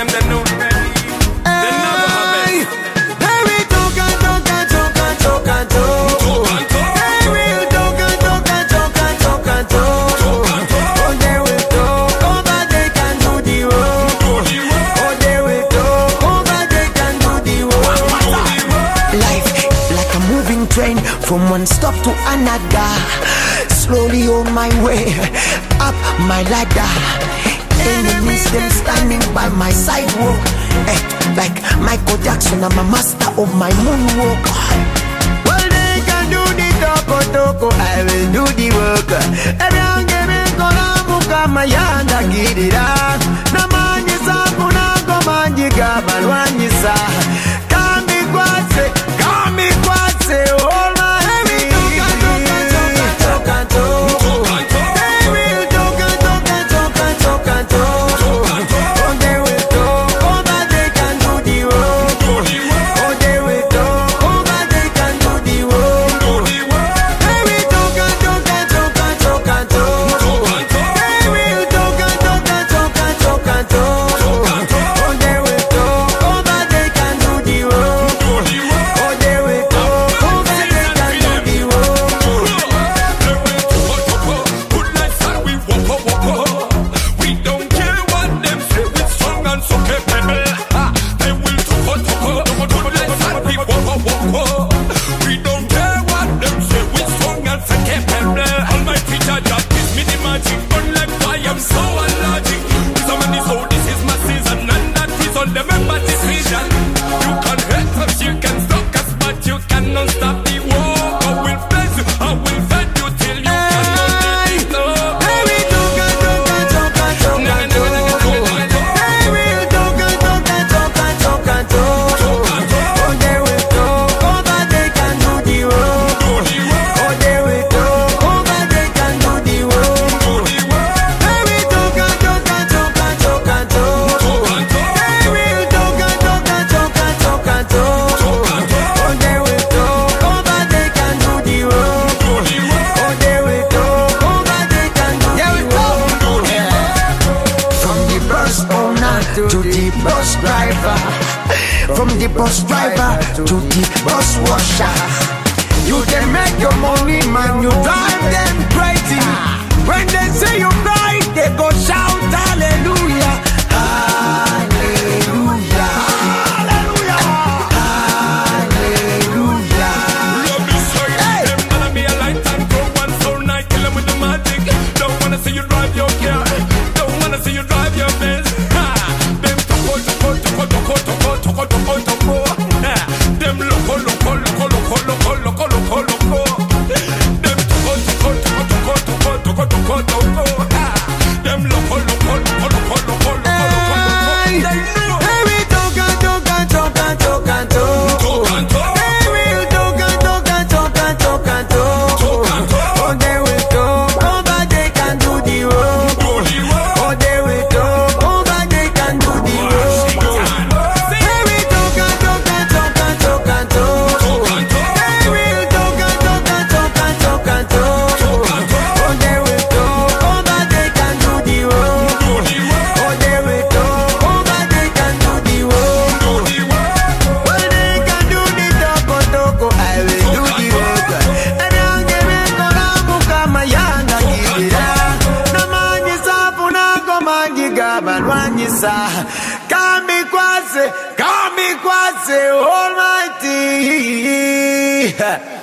them, they know the ready. They never have it. Hey, we talk and talk and talk and talk and talk. Hey, we'll talk and talk and talk and talk and talk. Oh, they will talk, oh, but they can do the work. Oh, they will talk, oh, but they can do the work. Life like a moving train from one stop to another. Slowly on my way up my ladder. Enemies them standing by my sidewalk. Like Michael Jackson, I'm a master of my moonwalk. Well, they can do the toko, I will do the work. Everyone give me kolamuka mayanda gidira. Namanyi sa kunako manji gabalwanyi sa. Kami kwase, all my heavy. From the bus driver to the bus washer, you can make your money, man. You drive them crazy. When they say you cry, they go shout hallelujah, hallelujah, hallelujah, hallelujah. Love me so you them gonna be a light and grow one so night. Kill them with the magic. Don't wanna see you drive your car. Don't wanna see you drive your Benz. Them toko. Them loco. Them toko. Them loco. Hey, we talk and talk and talk and talk and talk. Hey, we'll talk and talk and talk and talk and talk. Oh, they will talk, oh, but they can do the work. Oh, they will talk, oh, but they can do the work. Hey, we talk and talk and talk and talk and talk. Hey, we'll talk and talk and talk and talk and talk. Oh, they will talk, oh, but they can do the work. Oh, they will talk, oh, but they can do the work. Well, they can do the toko, I will do the work. And I'll give it kolamuka mayanda gidira. Namanyi sa punako manji gabalwanyi sa. Kami kwase, almighty.